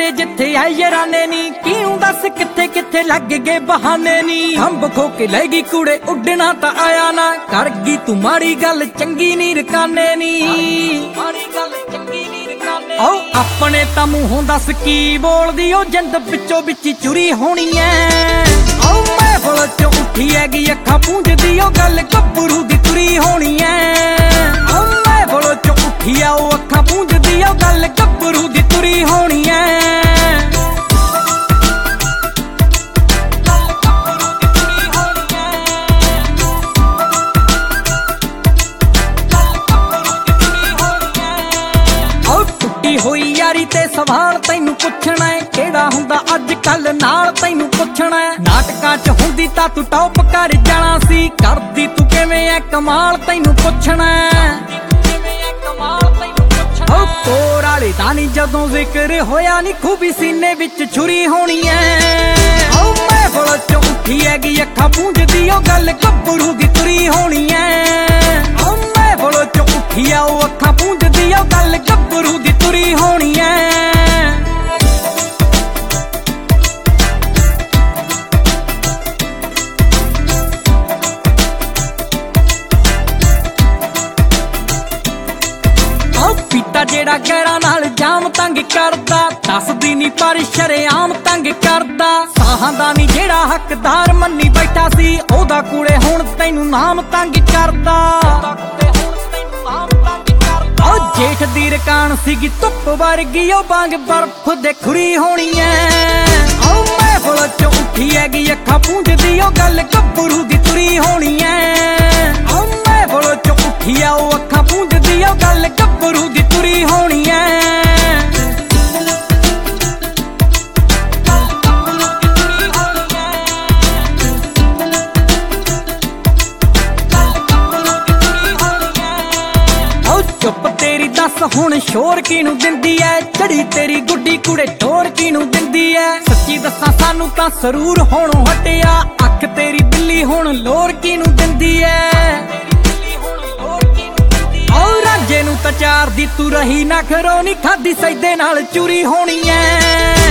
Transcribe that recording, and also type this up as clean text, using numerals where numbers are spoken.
ਗਏ ਜਿੱਥੇ ਆਏ ਯਾਰਾਨੇ ਨੀ, ਕਿਉਂ ਦੱਸ ਕਿੱਥੇ ਕਿੱਥੇ ਲੱਗ ਗਏ ਬਹਾਨੇ ਨੀ। ਹੰਬ ਖੋ ਕੇ ਲੈ ਗਈ ਕੁੜੇ ਉੱਡਣਾ ਤਾਂ ਆਇਆ ਨਾ, ਕਰ ਗਈ ਤੂੰ ਮਾੜੀ ਗੱਲ ਚੰਗੀ ਨੀ ਰਕਾਨੇ ਨੀ। ਓ ਆਪਣੇ ਤਾਂ ਮੂੰਹੋਂ ਦੱਸ ਕੀ ਬੋਲਦੀ, ਉਹ ਜਿੰਦ ਵਿੱਚੋਂ ਵਿੱਚ ਚੁਰੀ ਹੋਣੀ ਐ। ਓ ਮਹਿਫਲ ਚੋਂ ਉੱਠੀ ਹੈਗੀ ਅੱਖਾਂ ਪੂੰਝਦੀ, ਉਹ ਗੱਲ ਗੱਭਰੂ ਦੀ ਤੁਰੀ ਹੋਣੀ ਐ। ਓ ਮਹਿਫਲ ਚੋਂ ਉੱਠੀ ਆ ਉਹ ਅੱਖਾਂ ਪੂੰਝਦੀ, ਉਹ ਗੱਲ ਗੱਭਰੂ ਦੀ ਤੁਰੀ ਹੋਣੀ ਐ। ਹੋਈ ਯਾਰੀ ਤੇ ਸਵਾਲ ਤੈਨੂੰ ਪੁੱਛਣਾ ਏ, ਕਿਹੜਾ ਹੁੰਦਾ ਅੱਜ ਕੱਲ ਨਾਲ ਤੈਨੂੰ ਪੁੱਛਣਾ ਏ। ਨਾਟਕਾਂ 'ਚ ਹੁੰਦੀ ਤਾਂ ਤੂੰ ਟੌਪ ਕਰ ਜਾਣਾ ਸੀ, ਕਰਦੀ ਤੂੰ ਕਿਵੇਂ ਐ ਕਮਾਲ ਤੈਨੂੰ ਪੁੱਛਣਾ ਏ। ਓ ਕੋਰ ਵਾਲੇ ਦਾ ਨੀ ਜਦੋਂ ਜ਼ਿਕਰ ਹੋਇਆ ਨੀ, ਖੂਬੀ ਸੀਨੇ ਵਿੱਚ ਛੁਰੀ ਹੋਣੀ ਐ। ਓ ਮਹਿਫਲ 'ਚੋਂ ਉੱਠੀ ਹੈਗੀ ਅੱਖਾਂ ਪੂੰਝਦੀ, ਉਹ ਗੱਲ ਗੱਭਰੂ ਦੀ ਤੁਰੀ ਹੋਣੀ ਐ। ਓ ਮਹਿਫਲ 'ਚੋਂ ਉੱਠੀ ਆ ਉਹ ਅੱਖਾਂ ਪੂੰਝਦੀ, ਉਹ ਗੱਲ ਗੱਭਰੂ ਦੀ ਤੁਰੀ ਹੋਣੀ ਐ। ਪੀਤਾ ਜਿਹੜਾ ਗੈਰਾਂ ਨਾਲ ਜਾਮ ਤੰਗ ਕਰਦਾ, ਦੱਸਦੀ ਨੀ ਪਰ ਸ਼ਰੇਆਮ ਤੰਗ ਕਰਦਾ। ਸਾਹਾਂ ਦਾ ਨੀ ਜਿਹੜਾ ਹੱਕਦਾਰ ਮੰਨੀ ਬੈਠਾ ਸੀ, ਉਹਦਾ ਕੁੜੇ ਹੁਣ ਤੈਨੂੰ ਨਾਮ ਤੰਗ ਕਰਦਾ। ਓ ਜੇਠ ਦੀ ਰਕਾਨ ਸੀਗੀ ਧੁੱਪ ਵਰਗੀ, ਉਹ ਵਾਂਗ ਬਰਫ਼ ਦੇ ਖੁਰੀ ਹੋਣੀ ਐ। ਓ ਮਹਿਫਲ 'ਚੋਂ ਉੱਠੀ ਹੈਗੀ ਅੱਖਾਂ ਪੂੰਝਦੀ, ਉਹ ਗੱਲ ਗੱਭਰੂ ਦੀ ਤੁਰੀ ਹੋਣੀ ਐ। ਓ ਮਹਿਫਲ 'ਚੋਂ ਉੱਠੀ ਆ ਉਹ ਅੱਖਾਂ ਪੂੰਝਦੀ, ਉਹ ਗੱਲ ਗੱਭਰੂ ਦੀ ਤੁਰੀ ਹੋਣੀ ਐ। ਚੁੱਪ ਤੇਰੀ ਦੱਸ ਹੁਣ ਸ਼ੋਰ ਕਿਹਨੂੰ ਦਿੰਦੀ ਐ, ਚੜੀ ਤੇਰੀ ਗੁੱਡੀ ਕੁੜੇ ਟੋਰ ਕਿਹਨੂੰ ਦਿੰਦੀ ਐ। ਸੱਚੀ ਦੱਸਾਂ ਸਾਨੂੰ ਤਾਂ ਸਰੂਰ ਹੋਣੋਂ ਹਟਿਆ, ਅੱਖ ਤੇਰੀ ਬਿੱਲੀ ਹੁਣ ਲੋਰ ਕਿਹਨੂੰ ਦਿੰਦੀ ਐ। ਓ ਰਾਂਝੇ ਨੂੰ ਤਾਂ ਚਾਰ ਦੀ ਤੂੰ ਰਹੀ ਨਾ ਖਰੋ ਨੀ, ਖਾਦੀ ਸੈਦੇ ਨਾਲ ਚੂਰੀ ਹੋਣੀ ਐ।